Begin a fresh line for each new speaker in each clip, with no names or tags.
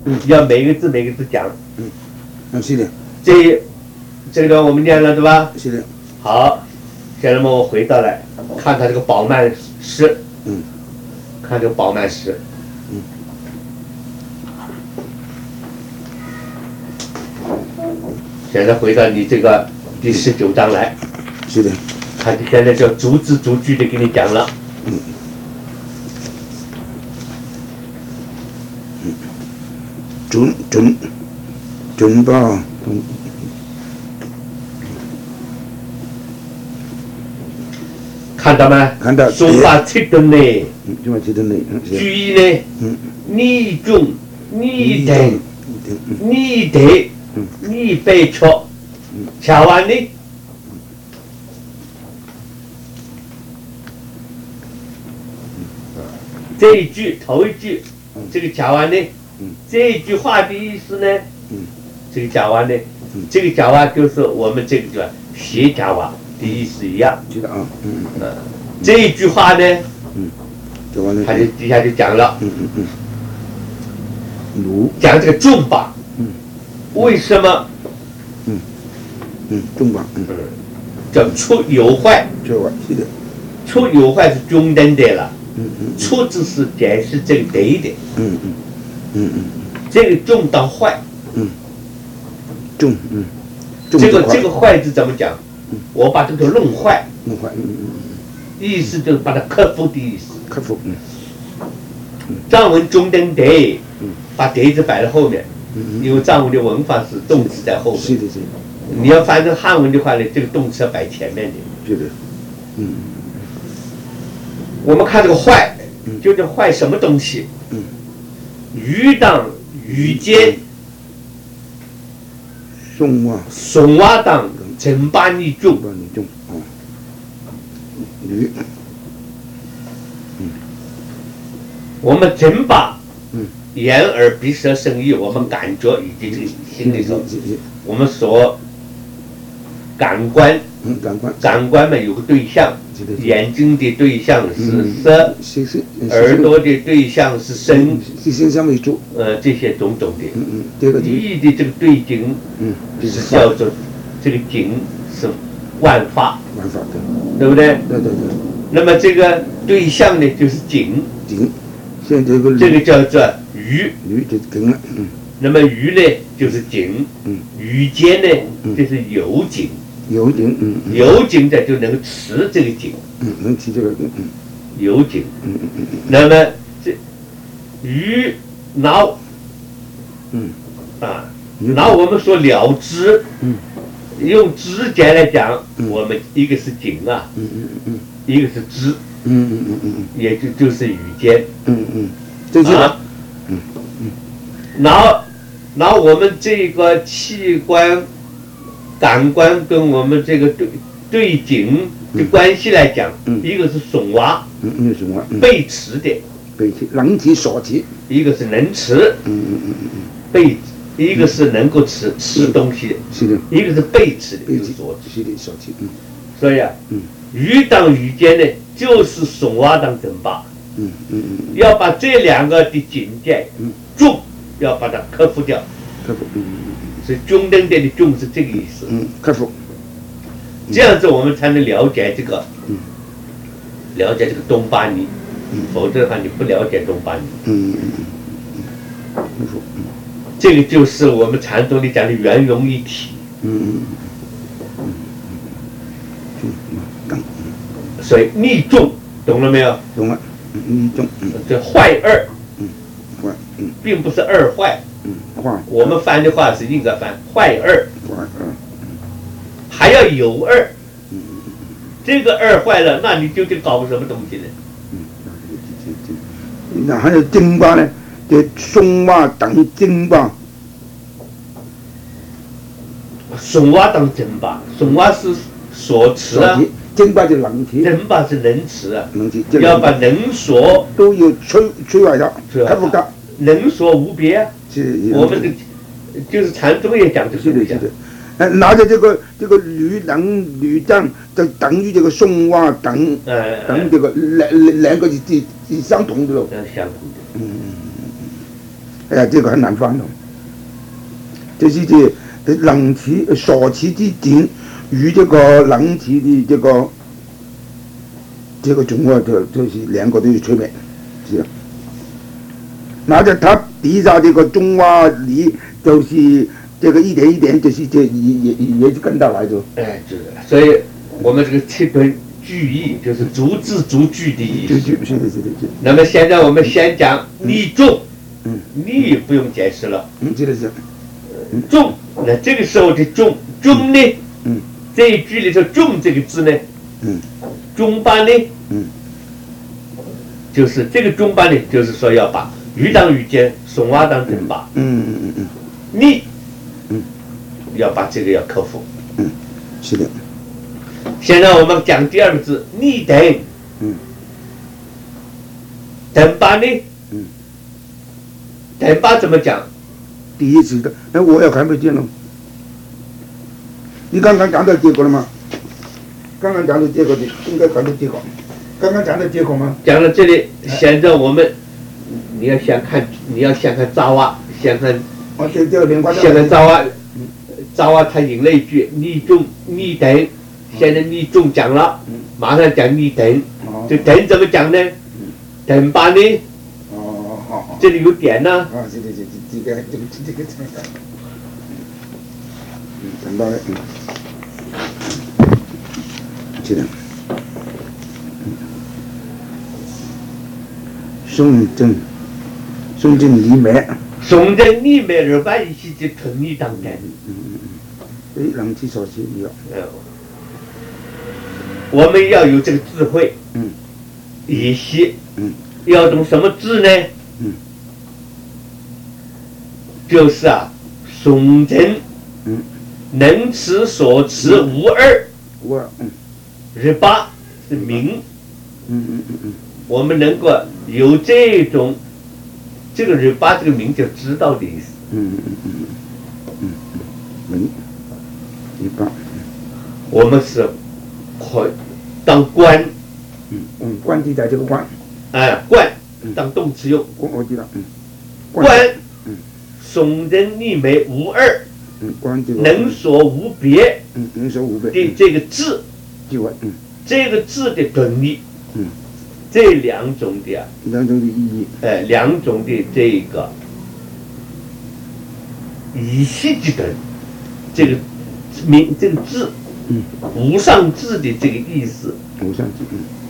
要每个字讲。
是的。
这个我们念了对吧？
是的。
好，现在我回到来看看这个饱满诗。看这个饱满诗。现在回到你这个第19章来。
是的。
他现在就逐字逐句的给你讲了。
准吧。
看到吗？
看到。
中华七顿呢？
中华七顿呢？
句意呢？你中，你等，你得，你被错，恰完呢？这一句头一句，这个甲烷呢？这一句话的意思呢？这个甲烷呢？这个甲烷就是我们这个叫斜甲烷的意思一样。
知道啊。
这一句话呢？他就底下就讲了。讲这个重吧。为什么？
重吧。
叫出有坏。
是的。
出有坏是中等的了。出字是解释这个得的。这个重到坏。这个坏字怎么讲？我把这个弄坏。意思就是把它克服的意思。
克服。
藏文中等得，把得字摆在后面。因为藏文的文法是动词在后面。
是的。
你要翻成汉文的话呢，这个动词要摆前面的。
是的。
我们看这个坏，就是坏什么东西？鱼当鱼间，松蛙当陈巴尼种。
鱼。
我们真把眼耳鼻舌身意，我们感觉以及这个心里头，我们所感官。感官嘛有个对象，眼睛的对象是色，耳朵的对象是声，这些种种的。意的这个对景，是叫做这个景是万法，对不对？
对。
那么这个对象呢，就是景。
现在
这个叫做鱼。
就是景了。
那么鱼呢，就是景。鱼间呢，就是有景。有景的就能持这个景。
能持这个。
有景。那么这鱼脑。脑我们说了知。用知觉来讲，我们一个是景啊，一个是知。也就是语间。
这就
拿我们这个器官、感官跟我们这个对景的关系来讲，一个是损娃，被持的，
能持所持；
一个是能持，被一个是能够吃东西的，
是的；
一个是被吃的，就是所持。
所持。
所以啊，鱼当鱼间呢，就是损娃当正把。要把这两个的境界重，要把它克服掉。所以中等点的重是这个意思。
克服。
这样子我们才能了解这个，了解这个东巴尼。否则的话，你不了解东巴尼。这个就是我们禅宗里讲的圆融一体。所以逆重，懂了没有？
懂了。逆重。
这坏二。并不是二坏。我们翻的话是应该翻坏二。还要有二。这个二坏了，那你究竟搞什么东西呢？
那还有正吧呢？这松蛙等正吧。
松蛙当正吧，松蛙是所持啊。
正吧就能持。
正吧是能持啊。
能持。
要把能所
都要摧毁它，克服它。
能所无别啊。我们的就是禅宗也讲这个东西。
拿着这个驴能驴杖，就等于这个松蛙等这个两个是相同的咯。
相同的。
哎呀，这个很难翻的。这是这冷气、锁气之点与这个冷气的这个中国就是两个都有区别，是啊。拿着它底下这个中华梨，就是这个一点一点，就是这也是跟到来的。
哎，就是，所以我们这个七顿句意就是逐字逐句的意思。
是。
那么现在我们先讲逆重，逆不用解释了。
是的是。
重，那这个时候的重呢？这一句里头重这个字呢？中巴呢？就是这个中巴呢，就是说要把鱼当鱼尖，松蛙当针把。逆，要把这个要克服。
是的。
现在我们讲第二个字逆等。等把呢？等把怎么讲？
第一次的，哎，我也看不见了。你刚刚讲到结果了吗？刚刚讲到结果的，应该讲到结果。刚刚讲到结果吗？
讲到这里，现在我们你要先看扎瓦，先看扎瓦他引了一句逆重逆等，现在逆重讲了，马上讲逆等。这等怎么讲呢？等把呢？这里有点呢。
这个等把是的。松针离眉，
松针离眉而把一起就吞你当等。
冷气所需要。
我们要有这个智慧。以息。要懂什么字呢？就是松针。能持所持无二。日八是明。我们能够有这种这个日八这个明就知道的意思。
明日八。
我们是当官。
官地在这个官。
官当动词用。
我知道。
官。松针逆眉无二。能所无别。
能所无别。
的这个字。这个字的本意。这两种的
意义。
两种的这个以息之等，这个这个字，无上字的这个意思。
无上字。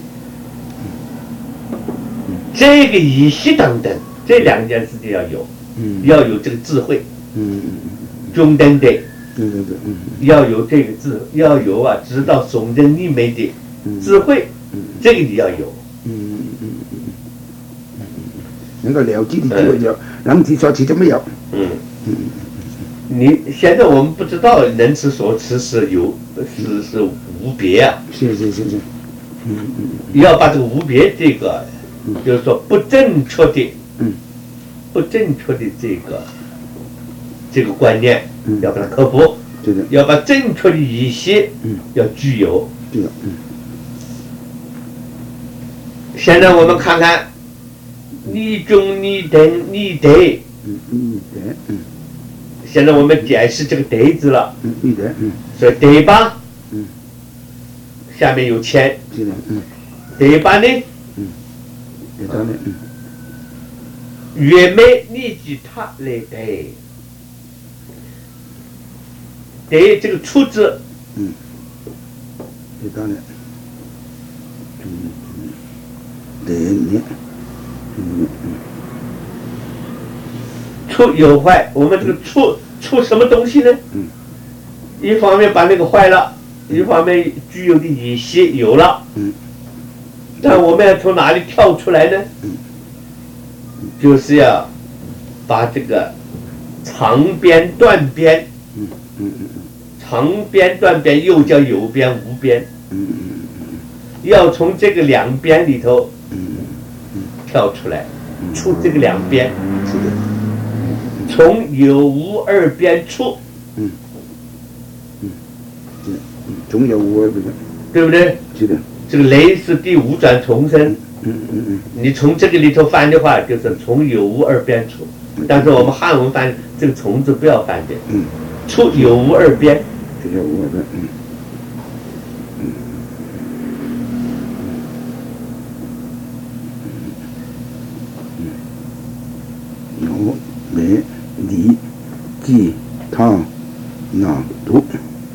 这个以息等等，这两件事情要有，要有这个智慧。中等的。要有这个智，要有知道松针逆眉的智慧，这个你要有。
能够了解的智慧有，能持所持就没有。
你现在我们不知道能持所持是无别啊。
是。
要把这个无别这个，就是说不正确的，这个观念，要把它克服。要把正确的以息，要具有。现在我们看看逆中逆等逆得。现在我们解释这个得字了。所以得吧，下面有钱。得吧呢？越美逆吉他来得。得这个出字。出有坏，我们这个出什么东西呢？一方面把那个坏了，一方面具有的以息有了。但我们要从哪里跳出来呢？就是要把这个长边断边。长边断边又叫有边无边。要从这个两边里头跳出来，出这个两边，从有无二边出。
从有无二边，
对不对？
是的。
这个雷是第五转重生。你从这个里头翻的话，就是从有无二边出。 但是我们汉文翻这个虫字不要翻的，
嗯，
出有无二边，
有无二边，有美离记汤那读。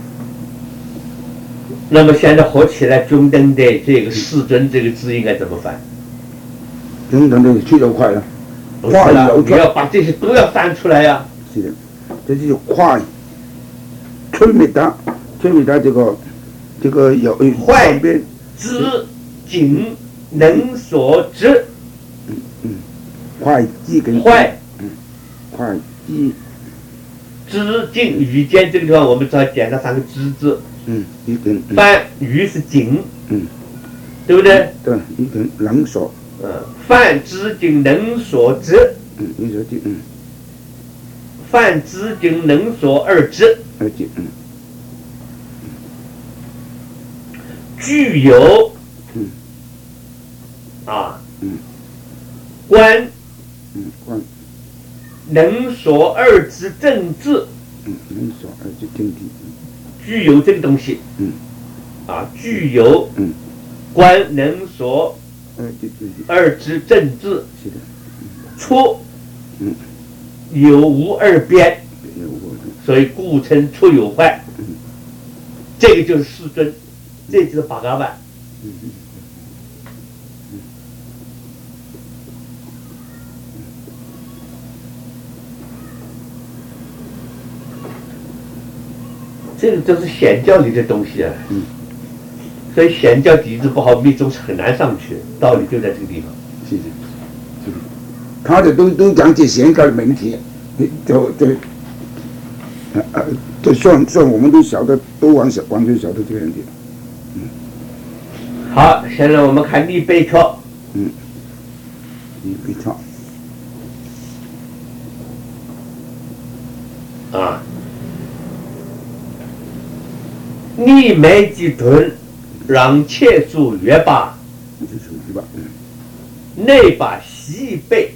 那么现在合起来中等的这个世尊这个字应该怎么翻？
中等的去得快了，
不是了，你要把这些都要翻出来呀。
是的，这就是快。催灭达这个有
坏知景能所知，
快记跟
坏，
快记
知境语间这个地方我们只要简单3个知字，
一根
翻语是景，对不对？
对，一根能所，
犯知景能所知，
你说这
犯知景能所二知，具有观
观
能所二知正字，
能所二知正字，
具有这个东西，具有观能所二知正字，
是的，
出有无二边，所以故称出有坏，这个就是世尊，这就是八嘎板。这个都是显教里的东西啊，所以显教底子不好，密宗是很难上去，道理就在这个地方。
是的，他的都讲解显教的问题，就算我们都晓得，都完全晓得这个问题。
好，现在我们看立碑窍。
立碑窍。
逆眉即臀，让切数约八，内把西背，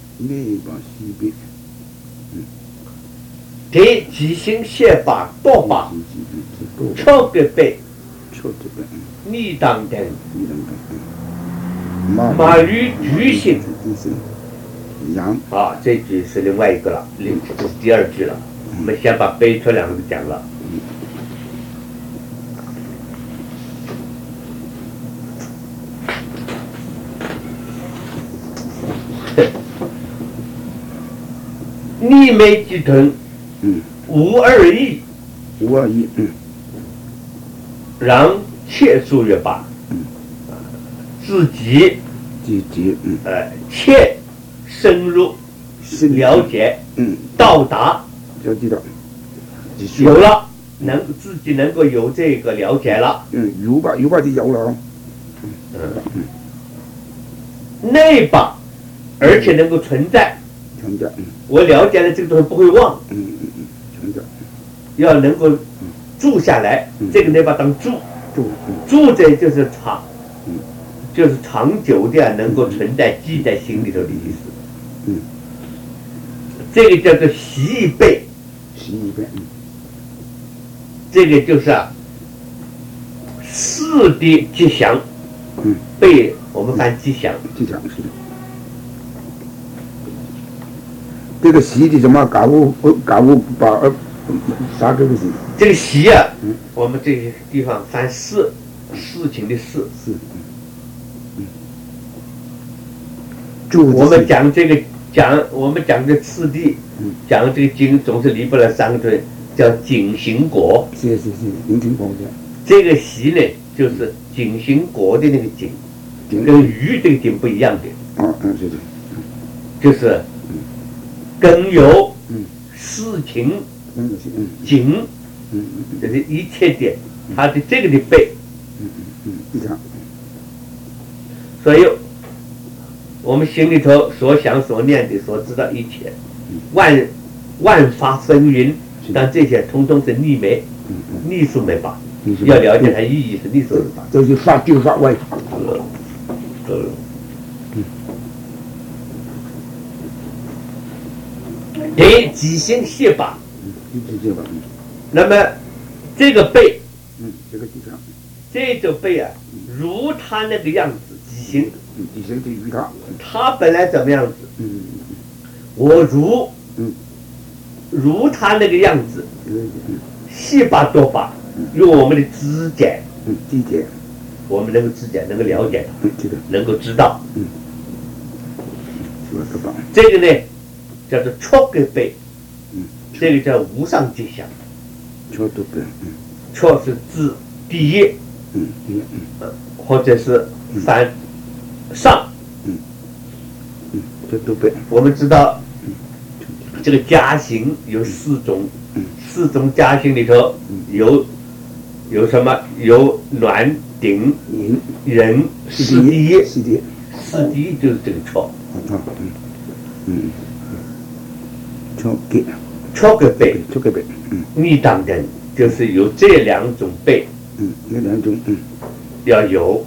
得即行斜把多把，超个背，逆当等，马驴矩形。这句是另外一个了，这是第2句了。我们先把碑窍2个讲了。逆眉即臀，无二意，让切数约八，自己切深入了解，到达，有了，自己能够有这个了解了，
有吧就有了，
内把，而且能够存在。我了解了这个东西不会忘，要能够住下来，这个内把当住这就是长久的能够存在记在心里头的意思。这个叫做习背，这个就是事的吉祥，背我们翻吉祥，
是的。这个习的什么搞不把啥个是？
这个习啊，我们这个地方翻事情的事。我们讲这个我们讲的次第，讲这个经总是离不了3个字，叫景行果。
是，景行果的。
这个习呢，就是景行果的那个景，跟鱼这个景不一样的。
是的。
就是根由事情景，这是一切的，它的这个的背。所以我们心里头所想所念的所知道一切，万法纷纭，但这些通通是逆眉，逆数眉法。要了解它意义是逆数眉法，
就是法就法外。
对，即行谢法。
谢法。
那么这个背，
这个地上，
这个背啊，如他那个样子，即行。
即行就如他。
他本来怎么样子？我如他那个样子，细把多把，用我们的指甲，我们能够指甲能够了解，能够知道。这个呢叫做确个背，这个叫无上吉祥。确是指第一，或者是翻上。我们知道这个家形有4种，4种家形里头有什么？有暖顶人四第一，四第一就是这个错。错个背，逆当人就是有这2种背，要有，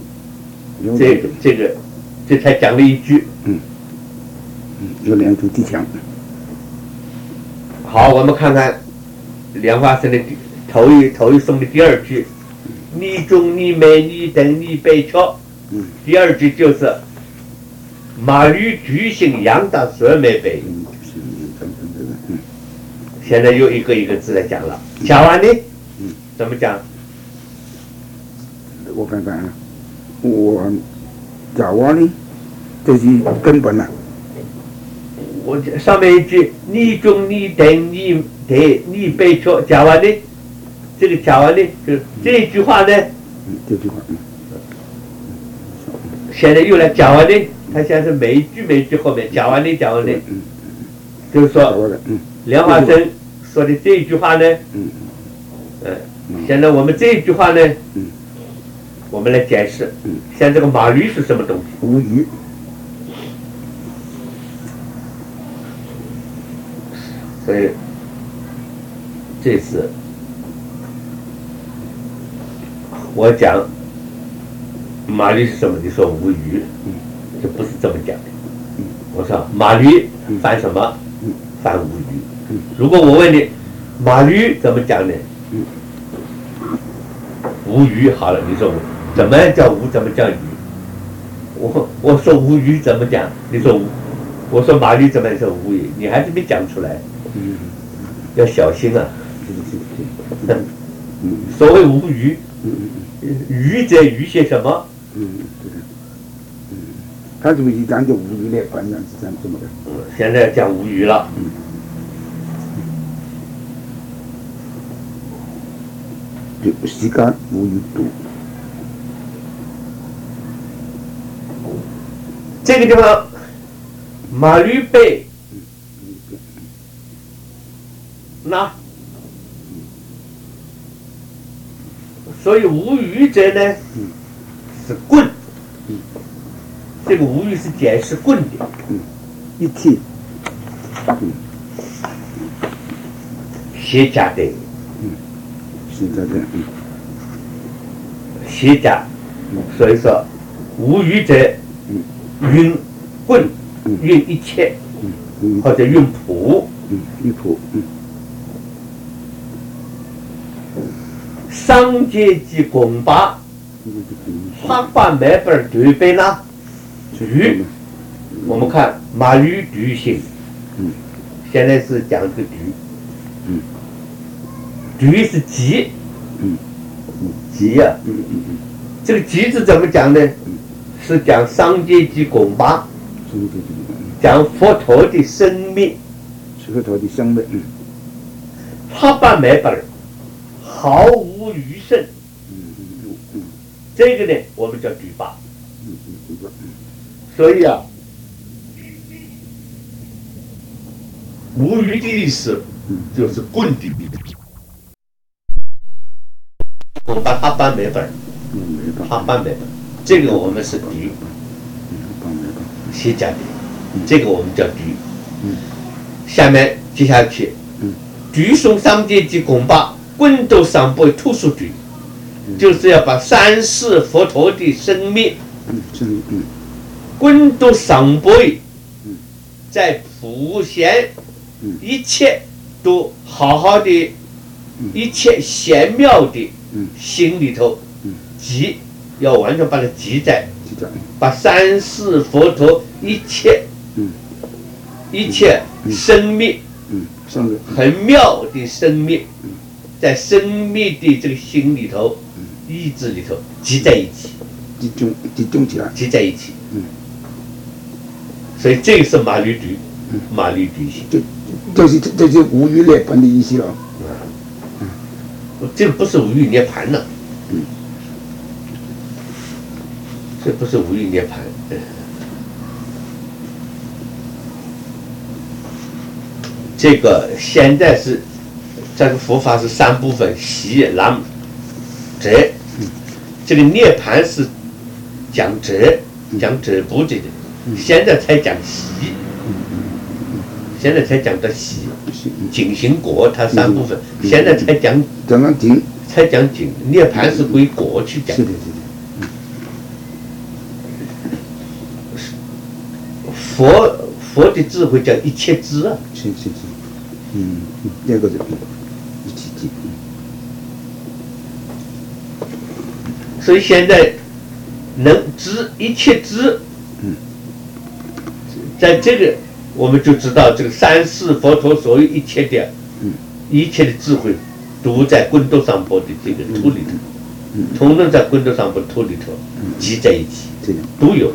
这才讲了一句。
有2种技巧。
好，我们看看莲花生的头一颂的第2句，你中你美你等你悲巧。第2句就是马驴举行扬大所美悲。现在又一个一个字来讲了。讲完呢，怎么讲？
我看看啊，我讲完呢，就是根本了。
我上面一句你中你等你得你悲巧，讲完呢，这个讲完呢，就是这句话呢，
这句话，
现在又来讲完呢，他现在是每一句后面讲完呢，就是说，莲花生说的这一句话呢，现在我们这一句话呢，我们来解释，像这个马驴是什么东西？
无语。
所以这次我讲马驴是什么？你说无语，这不是这么讲的。我说马驴犯什么？犯无语。如果我问你马驴怎么讲呢？无语好了，你说怎么叫无？怎么叫语？我说无语怎么讲？你说无。我说马驴怎么说无语？你还是没讲出来。要小心啊！所谓无语，语者语些什么？
他这么一讲就无语了，反正是这么的。
现在讲无语了。
就时间无语度。
这个地方，马驴背。那，所以无语者呢，是棍。这个无语是解释棍的。
一体。
斜加的。
是这个。
斜加。所以说，无语者运棍，运一切，或者运谱。
运谱。
商阶级拱拔，他把每本对背呢？驴，我们看马驴驴形，现在是讲这个驴，驴是吉，吉呀，这个吉字怎么讲呢？是讲商阶级拱拔，讲佛陀的生命，
佛陀的生命，
他把每本毫无余剩，这个呢，我们叫举拔。所以啊，无余的意思就是棍的意思。我把它搬每本，它搬每本，这个我们是举，写假的，这个我们叫举。下面接下去，举送商阶级拱拔。棍斗上辈突出举，就是要把三世佛陀的生命，棍斗上辈，在普贤一切都好好的，一切玄妙的心里头，集要完全把它集在，把三世佛陀一切生命，很妙的生命，在生命的这个心里头、意志里头集在一起，
集中起来，
集在一起。所以这个是马律矩，马律矩心。
这就是无余涅槃的意思了。
这个不是无余涅槃了，这不是无余涅槃。这个现在是这个佛法是三部分：习、难、折。这个涅槃是讲折，讲折不这个，现在才讲习，现在才讲到习。景行果它三部分，现在才讲
景，
才讲景。涅槃是归果去讲。佛的智慧叫一切知啊。
是，这个是一起知。
所以现在能知一切知，在这个我们就知道这个三世佛陀所有一切的智慧，都在滚斗上波的这个土里头，统统在滚斗上波土里头集在一起，都有。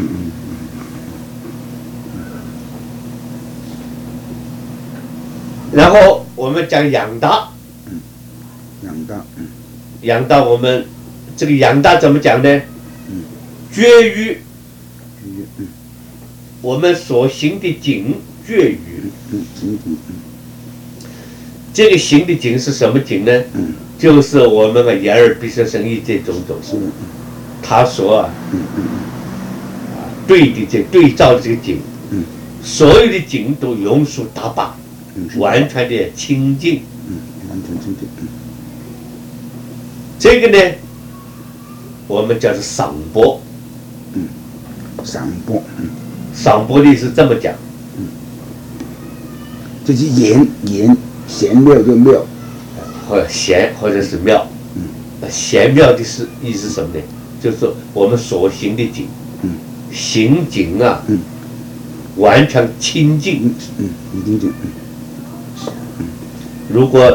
然后我们讲养大，养大我们这个养大怎么讲呢？绝于我们所行的境，绝于这个行的境是什么境呢？就是我们的眼耳鼻舌身意这种他所对照的这个境，所有的境都庸俗大罢，完全的清净。这个呢，我们叫做赏钵。赏钵的意思这么讲，
就是言玄妙就妙，
或玄或者是妙。玄妙的意思是什么呢？就是说我们所行的境，行境啊，完全清净。如果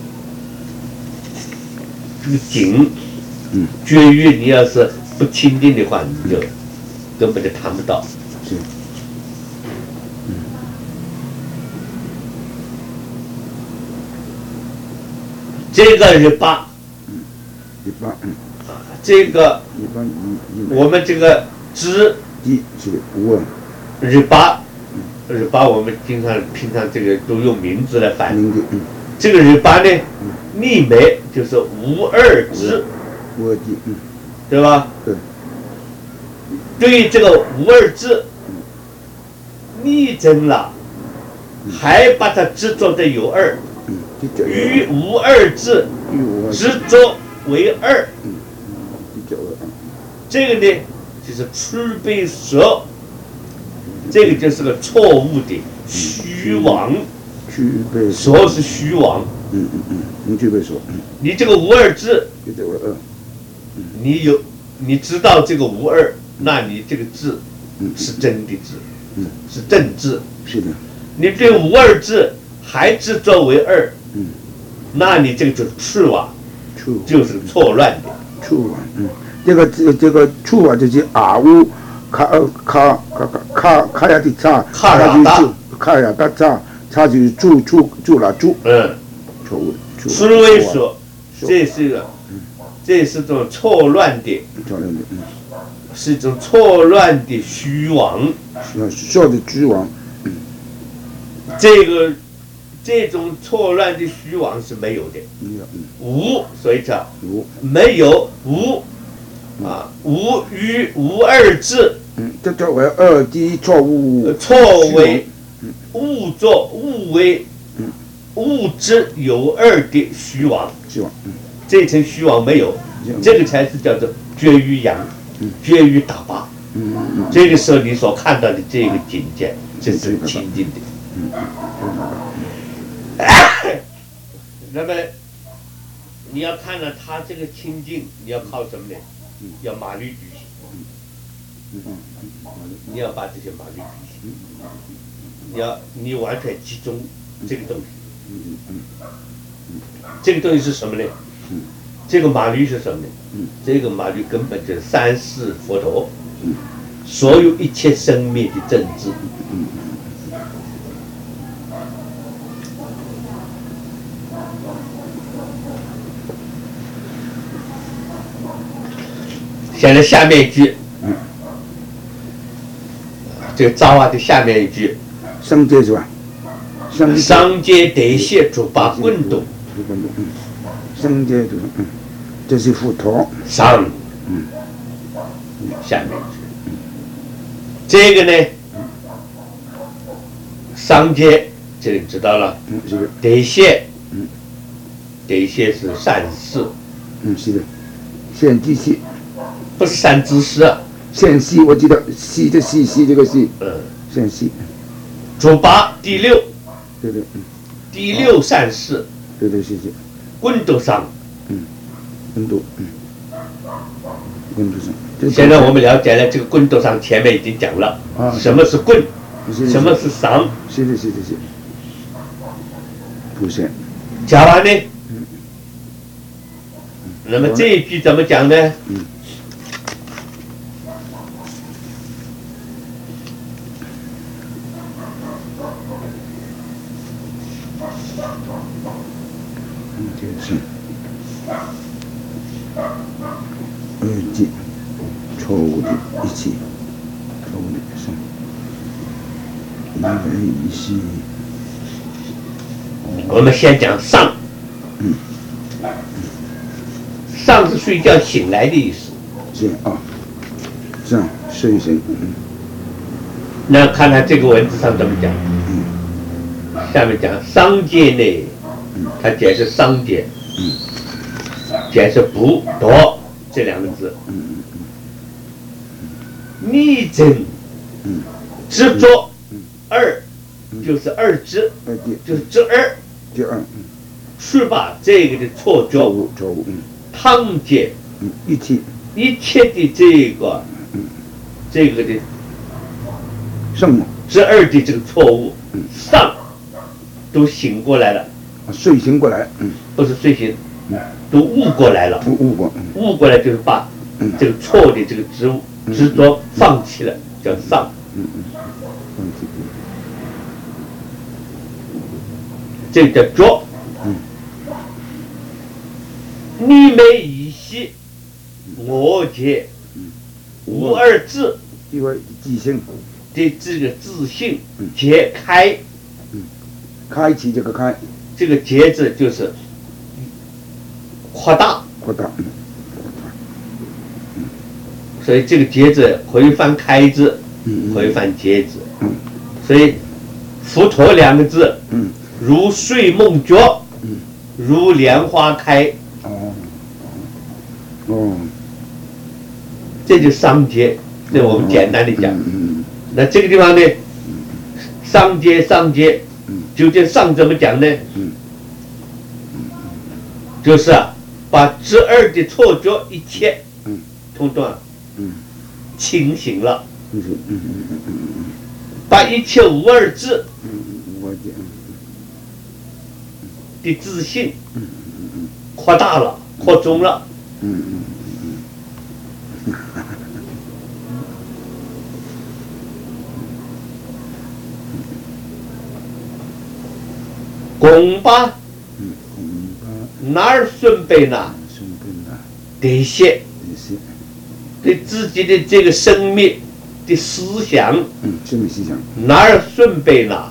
这个境绝于你要是不清净的话，你就根本就谈不到。这个日巴，这个我们这个知日巴，我们平常这个都用名字来翻译。这个日巴呢，逆梅就是无二智，对吧？对这个无二智逆增了，还把它执着的有二，与无二智执着为二，这个呢就是痴背说，这个就是个错误的虚妄。说是虚妄，你这个无二智，你知道这个无二，那你这个智是真的智，是正智。
是的。
你对无二智还执着为二，那你这个就是痴妄，就是错乱的。
痴妄，这个痴妄就是阿乌卡呀的差，卡呀的差。他就是住了，错误。
所以说，这是种错乱的，是一种错乱的虚妄。
说的虚妄，
这种错乱的虚妄是没有的，无，所以叫没有无无于无二智，
这作为二的错误，
错为。误为物质有二的虚妄，这层虚妄没有，这个才是叫做绝于阳，绝于打靶。这个时候你所看到的这个境界，这是清净的。 那么你要看到他这个清净，你要靠什么呢？要马律举行，你要把这些马律举行，你完全集中这个东西。这个东西是什么呢？这个马律是什么呢？这个马律根本就是三世佛陀，所有一切生灭的政治。现在下面一句，这个造化的下面一句，
上界是吧？
上界得谢诸八棍动，
上界这是佛陀。
上，下面一句，这个呢，上界这个知道了，得谢，得谢是善事，
是的，现即系。
不是善知识啊，
现系我记得系的系这个系，现系。
诸八第六，
对，
第六善事，
对，谢谢。
棍斗上，
棍斗上。
现在我们了解了这个棍斗上，前面已经讲了，什么是棍，什么是上。
是。出现。
讲完呢，那么这一句怎么讲呢？
二界错误的一切，错误的是，因为一些。
我们先讲上，上是睡觉醒来的意思。
是啊，上睡醒。
那看看这个文字上怎么讲。下面讲商界呢，它解释商界，解释不夺这两个字。逆真，执着，二，就是二执，就是执二。是把这个的错误，汤解，一切的这个的执二的这个错误，上都醒过来了，
睡醒过来，
不是睡醒，都悟过来了，悟过来就是把这个错的这个执着放弃了，叫上。这个叫着，你没一息，我觉无二智，
因为自性
的这个自信解开，
开启这个开，
这个结字就是扩大，所以这个结字回翻开字，回翻结字，所以佛陀两个字，如睡梦觉，如莲花开。这就商界，这我们简单的讲。那这个地方呢，商界，究竟上怎么讲呢？就是把执二的错觉一切，通通清醒了，把一切无二智的自信扩大了，扩充了。拱巴哪儿顺背呢？得些对自己的这个生命的思想，哪儿顺背呢？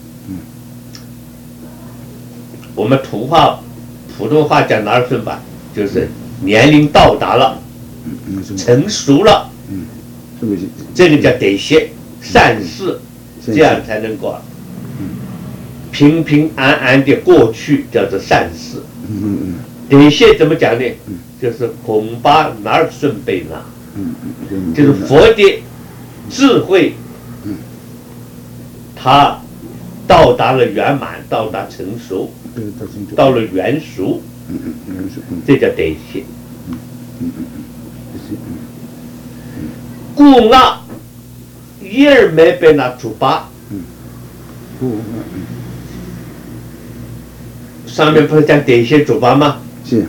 我们普通话讲哪儿顺吧，就是年龄到达了，成熟了，这个叫得些善事，这样才能够平平安安的过去，叫做善事。得些怎么讲呢？就是恐怕哪儿顺背呢？就是佛的智慧，他到达了圆满，到达成熟，到了元熟，这叫代谢。故我一而没被那猪八，上面不是讲代谢猪八吗？
是。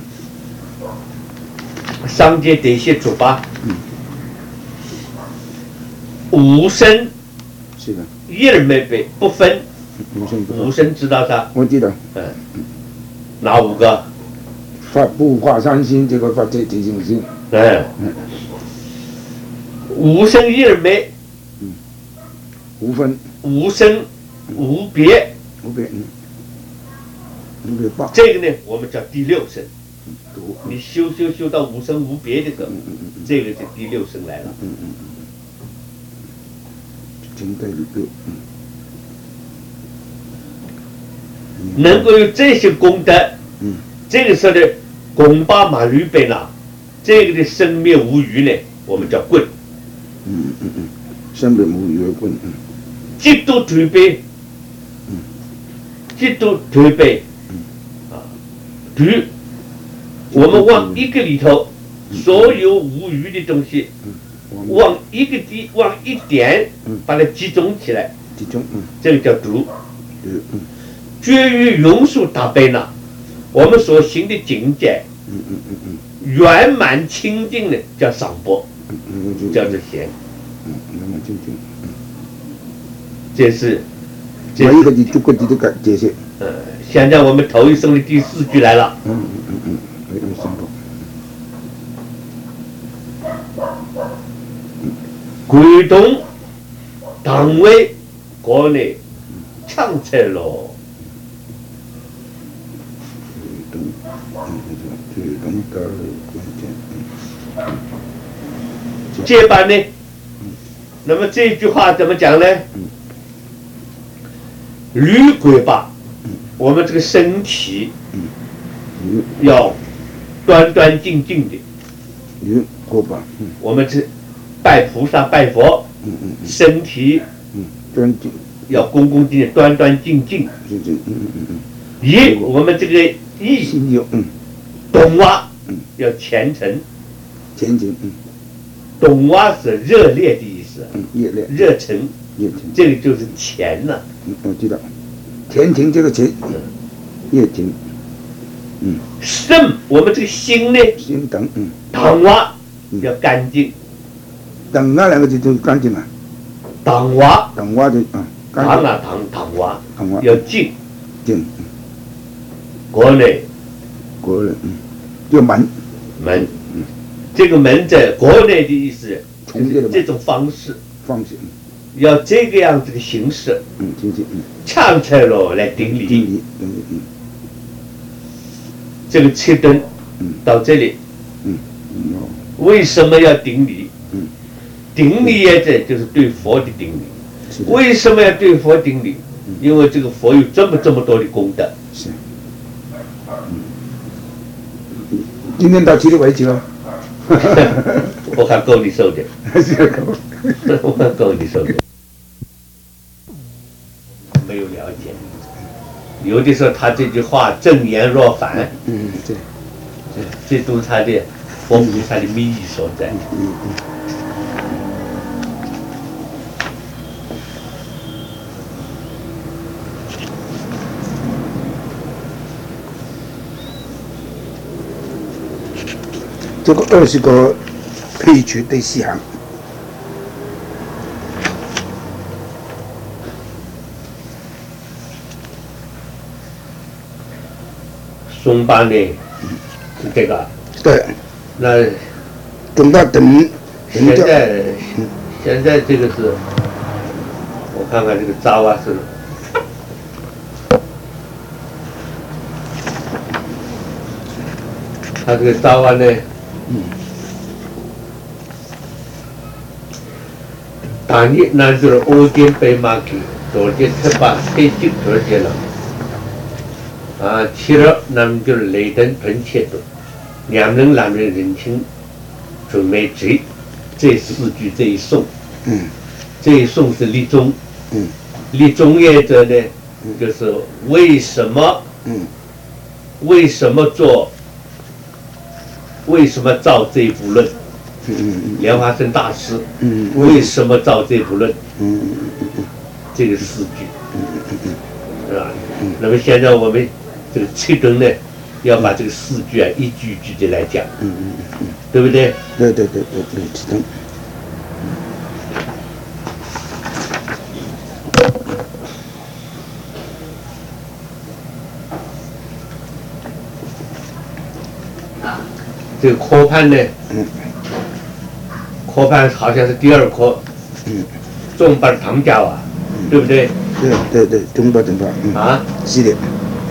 上界代谢猪八，无声，
是的，
一而没被不分。无声知道啥？
我知道。
哪5个？
不化三心，这个发这种心。
无声一而没。
无分。
无声无别。
无别，无别八。
这个呢，我们叫第6声。你修到无声无别的时候，这个就第6声来了。能够有这些功德，这个时候的拱巴马驴贝呢，这个的生灭无余呢，我们叫棍。
生灭无余的棍。
极度推背，极度推背，推，我们往一个里头，所有无余的东西，往一个地，往一点，把它集中起来，
集中，
这个叫读。绝于庸俗大悲呢，我们所行的境界，圆满清净的叫上波，叫做贤。
圆满清净。
这是。
每一个字逐个字都解释。
现在我们头一声的第4句来了。鬼东党委国内强拆了。这般呢，那么这句话怎么讲呢？驴鬼吧，我们这个身体要端端净净的。
驴鬼吧，
我们这拜菩萨拜佛，身体
端净，
要恭恭敬敬、端端净净。我们这个意，懂哇，要虔诚。
虔诚，
懂哇是热烈的意思，热忱，这个就是虔了。
我知道，虔诚这个虔，热情，
圣，我们这个心呢，
心等，
堂哇要干净。
等啊2个字就干净了。
堂哇，
堂哇就
堂哇，要净。
净。
国内，
叫门。
这个门在国内的意思，就是这种方式。要这个样子的形式，强拆了来顶礼。这个7灯到这里，为什么要顶礼？顶礼也就是对佛的顶礼。为什么要对佛顶礼？因为这个佛有这么多的功德。
是。今天到这里为止了。
我看够你受的。我看够你受的。没有了解，有的时候他这句话正言若反，这都是他的佛菩萨的密意所在。
这个20个配曲的细行。
松巴呢是这个。
对。
那
总到等。
现在这个是，我看看这个扎瓦是。他这个扎瓦呢，大日那就是欧间白马给，左间特把黑金左间了。7日那么就是雷灯喷切的，2人男人人情准备追，这4句这一颂，这一颂是立宗，立宗业者呢就是为什么造这部论？莲花生大师为什么造这部论？这个4句，是吧？那么现在我们这个7顿呢，要把这个4句啊一句一句的来讲，对不对？
对，7顿。
这个科判呢，科判好像是第2科，中八唐家哇，对不对？
对，中八正八，
啊，
是的。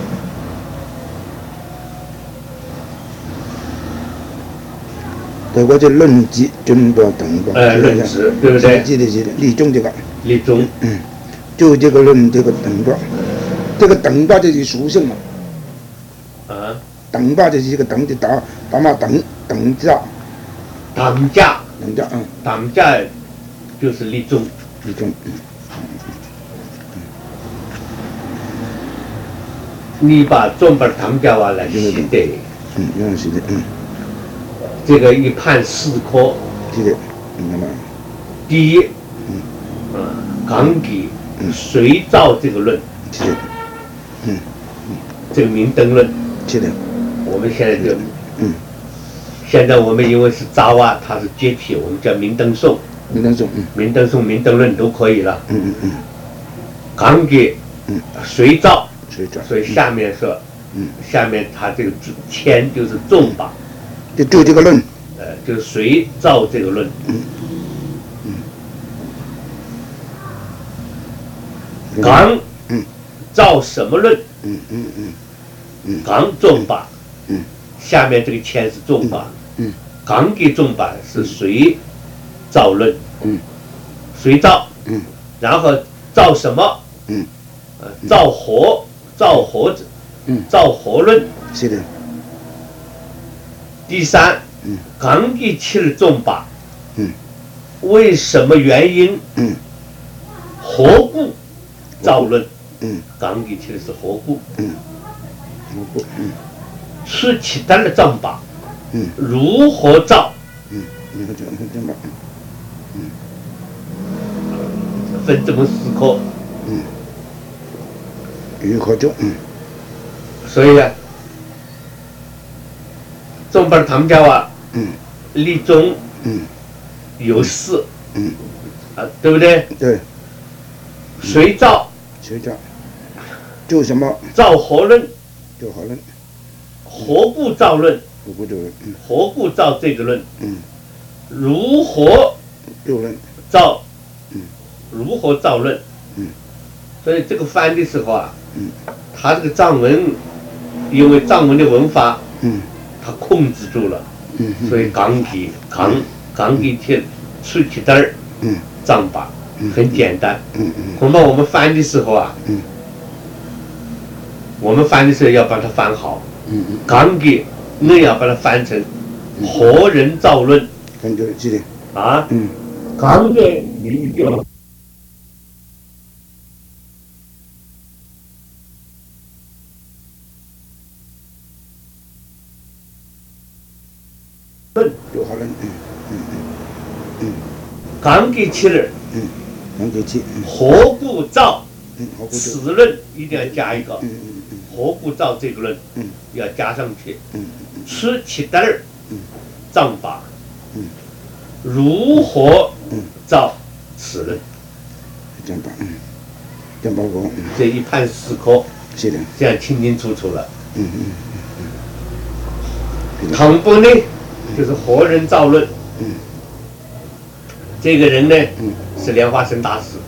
对，我这论旨中八等八。
论旨对不对？
是的，立中这个。
立中。
就这个论这个等八，这个等八就是属性嘛。等八就是这个等就打嘛等价。
等价。等价就是立中。你把中本唐家话来写的，
是的，
这个一判4科。
是的，那么
第一，纲纪谁造这个论？
是的，
这个明灯论。
是的。
我们现在就，现在我们因为是扎哇，它是接替，我们叫明灯颂。明灯颂、明灯论都可以了。纲纪谁造？所以下面说，下面它这个签就是重吧，
就这个论，
就是谁造这个论？纲造什么论？纲重吧，下面这个签是重吧，纲纪重吧是谁造论？谁造？然后造什么？造活论。
是的。
第3，纲纪7重吧。为什么原因？何故造论？纲纪7是何故？出其他的正吧。如何造？分这么4科。
如何做？
所以啊，中本唐家话，立中，有4，对不对？
对。
谁造？
就什么？
造何论？何故造论？何故造这个论？如何造？如何造论？所以这个翻的时候啊，他这个藏文，因为藏文的文法，他控制住了，所以纲纪贴出其单儿，藏法很简单。恐怕我们翻的时候啊，要把它翻好。纲纪你要把它翻成何人造论？啊，纲纪你就。纲纪7何故造？此论一定要加一个，何故造这个论要加上去。出其单儿，藏法，如何造此论？这一判4科，这样清清楚楚了。唐本呢，就是何人造论？这个人呢，是莲花生大师。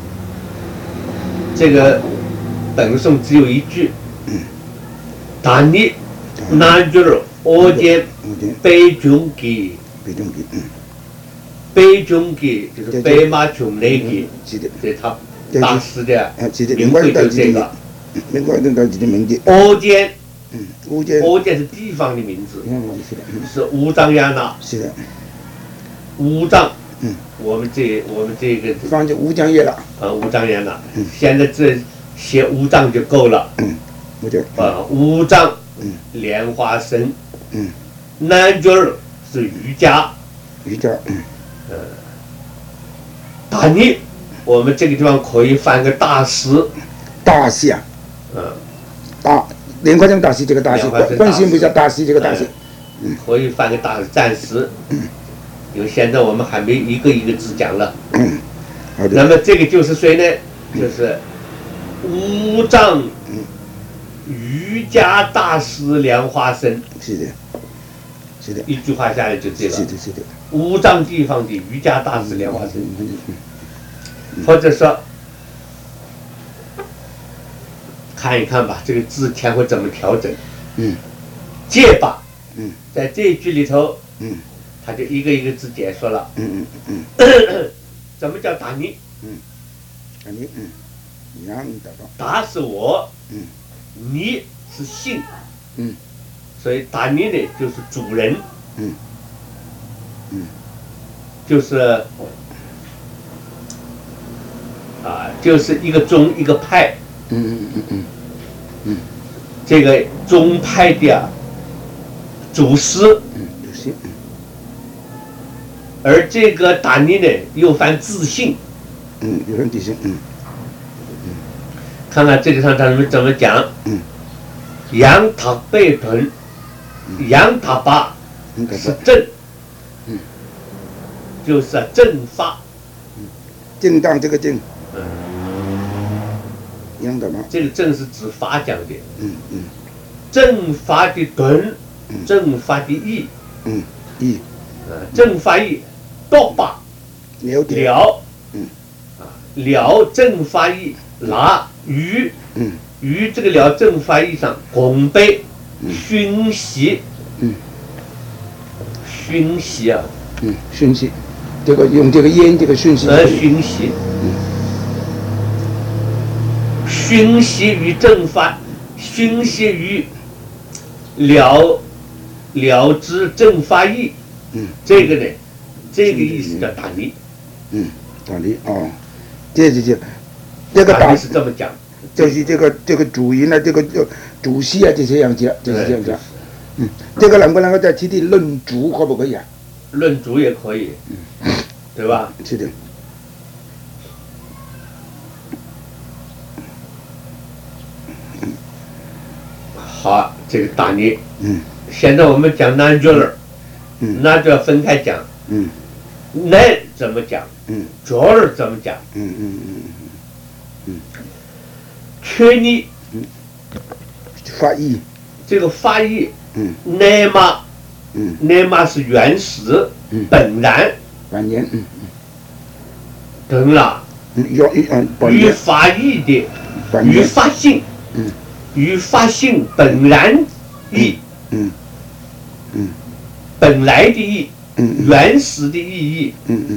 这个本颂只有1句。但你南句儿我见北中记，北中记就是北马琼那记，这他大师的名讳就这个。我见是地方的名字，是乌藏亚那。乌藏。我们这个
方就乌江叶了。
乌藏亚那。现在写5丈就够了。
我就
5丈，莲花生，南觉儿是瑜伽，大尼，我们这个地方可以翻个大师，
大师啊，大莲花生大师这个大师，观世音菩萨大师这个大师，
可以翻个大师暂时，因为现在我们还没一个一个字讲了。
好的。
那么这个就是谁呢？就是5丈瑜伽大师莲花生。
是的，是的。
一句话下来就这个。
是的，是的。
5丈地方的瑜伽大师莲花生，或者说看一看吧，这个字前后怎么调整？戒吧。在这一句里头，他就一个一个字解说了。怎么叫达尼？
达尼，
达是我，尼是性，所以达尼呢就是主人，就是就是一个宗一个派，这个宗派的祖师，而这个达尼呢又翻自信，
又翻自信，
看看这个上他们怎么讲，杨塔贝屯，杨塔巴是正，就是正法，
正当这个正，杨塔巴，
这个正是指法讲的，正法的屯，正法的义，
义，
正法义，多把了，了正法义，拿于这个了正法义上拱杯熏习，熏习啊，
熏习，这个用这个烟这个熏习，
熏习，熏习于正法，熏习于了知正法义，这个呢，这个意思叫打理，
打理哦，这个
打理是这么讲，
就是这个主人啊，这个主席啊，这样讲，就是这样讲。这个能不能够在其地论足，可不可以啊？
论足也可以，对吧？
是的。
好，这个打理。现在我们讲南觉儿，那就要分开讲。南怎么讲？觉儿怎么讲？缺你。
法义。这
个法义。乃玛是原始，本然。
本然。
等了。与法义的，与法性。与法性本然义。本来的义。原始的意义。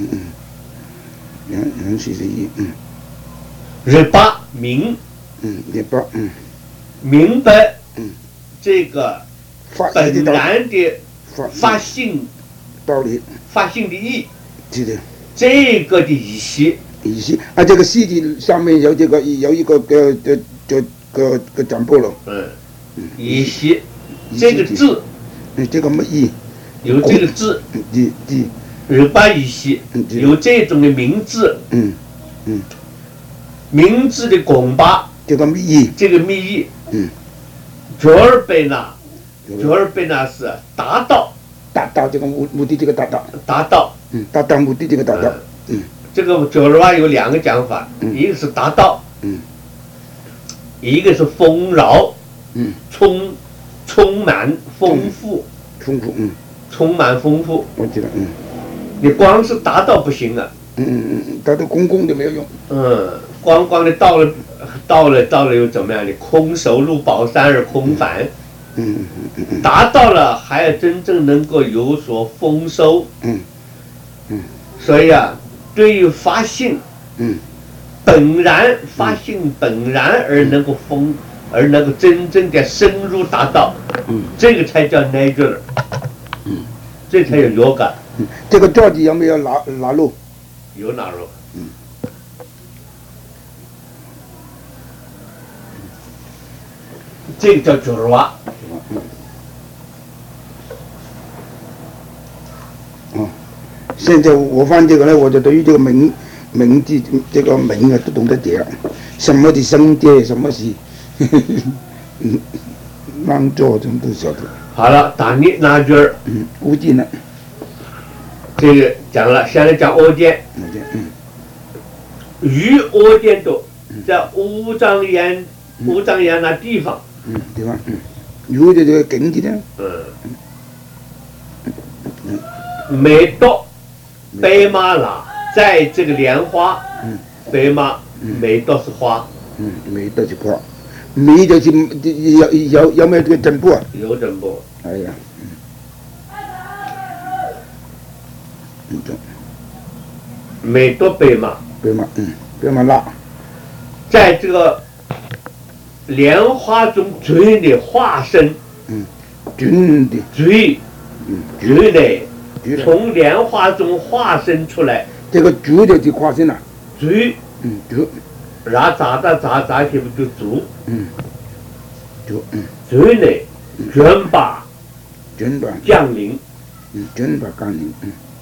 原始的意义。
日巴明。明白。这个本然的法性
道理，
法性的义，
是的，
这个的意识，
这个细节上面有一个讲过了，
意识，这个字，
这个义，
有这个字，日巴意识，有这种的名字，名字的拱巴，
这个密意，
觉儿贝纳是达到
这个目的，这个达到目的，这个达到，
这个觉儿哇有2个讲法，一个是达到，一个是丰饶，充满丰富，充满丰富，
我记得，
你光是达到不行啊，
达到公共的没有用，
光的到了又怎么样？你空手入宝山而空返，达到了还要真正能够有所丰收，所以啊，对于发性，本然发性本然而能够真正的深入达到，这个才叫 natural，这才有 yoga。
这个教具有没有拿入？
有拿入。 这个叫九儿娃。
现在我放这个呢，我就对于这个名字这个名啊都懂得点，什么是生界，什么是让座，这都晓得。
好了，打你哪句儿？
估计呢。
这个讲了，现在讲阿监。与阿监都在五丈原那地方。
地方。有的这个境界呢。
美到白马啦，在这个莲花。白马，美到是花。
美到是花，美就是有没有这个真部啊？
有真部。
哎呀。
美到白马。
白马拉，
在这个莲花中最的化身，
菌的
最的从莲花中化身出来，
这个猪就是化身了，
最
猪，
然后咋去不就猪，
猪，
最呢卷把降临，
卷把降临，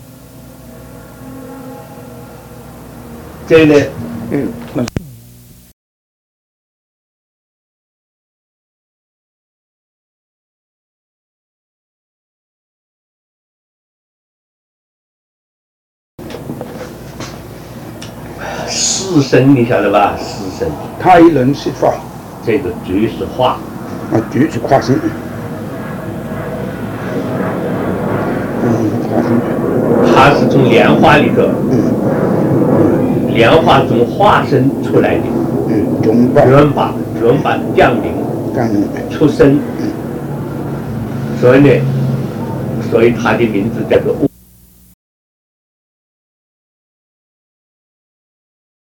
这呢，四身你晓得吧？四身，
太能释放，
这个菊是化，
菊是化身，化身，
它是从莲花里头，莲花中化身出来的，卷把降临，出生，所以呢，它的名字叫做。